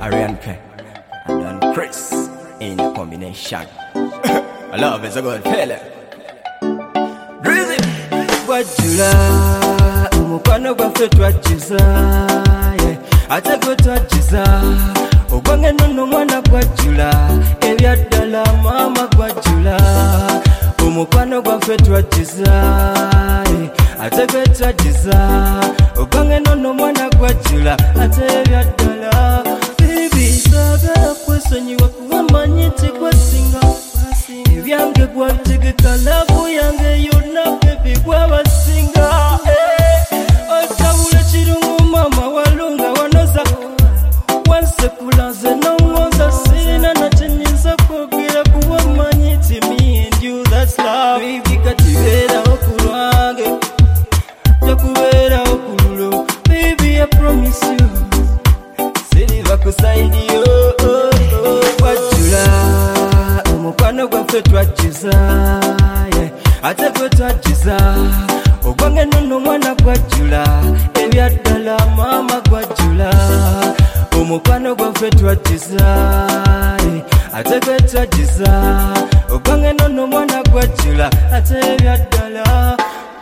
Arian K and then Chris in the combination. Love is a good feeling. Drizzy Wajula umukwano gwaffe twajiza ate gwe twajiza ogwange nno mwana gwajula ebyaddala maama gwajula umukwano gwaffe twajiza ate gwe twajiza ogwange nno mwana gwajula ate ebyaddala baby sagala kwesonyiwa kuba manyi nti gwasinga ebyange gwategeka labu yange yonna baby gwabasinga otabula kirungu mama walunga wanoza wansekula nze nongoza sirina nakinyinza kwogera kuba manyi nti me and you that's love baby kati beerawo ku lwange tokubeerawo ku lulo baby I promise you siriva ku saidi yo wajula umukwano gwaffe twajiza ate gwe twajiza ogwange nno mwana gwajula ebyaddala maama gwajula umukwano gwaffe twajiza ate gwe twajiza ogwange nno mwana gwajula ate ebyaddala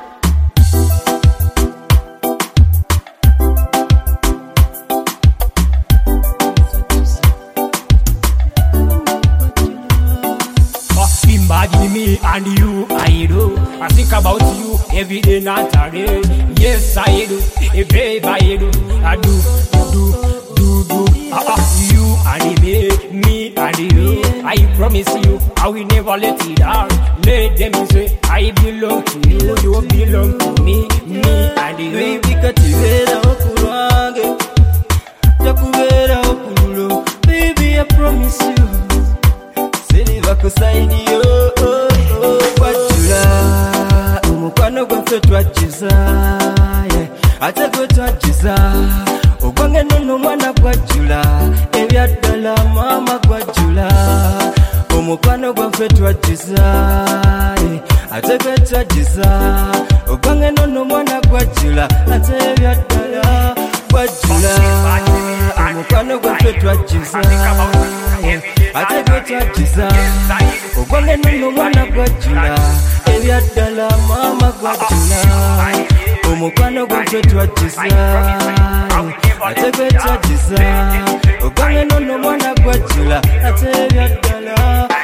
Imagine me and you, I do. I think about you every day, not again. Yes, I do. Babe, I do. I do. You and me and you. I promise you, I will never let it down. Let them say I belong to you, you belong to me and you. Baby, katibera okulwange, takubera okululo. Baby, I promise you. Siriva ku saidi yo wajula umukwano gwaffe twajiza ate gwe twajiza ogwange nno mwana gwajula ebyaddala maama gwajula umukwano gwaffe twajiza ate gwe twajiza ogwange nno mwana gwajula ate ebyaddala gwajula umukwano gwaffe twajiza ate gwe twajiza ogwange nno mwana gwajula ebyaddala maama gwajula omukwano gwaffe twajiza ate gwe twajiza ogwange nno mwana gwajula ate ebyaddala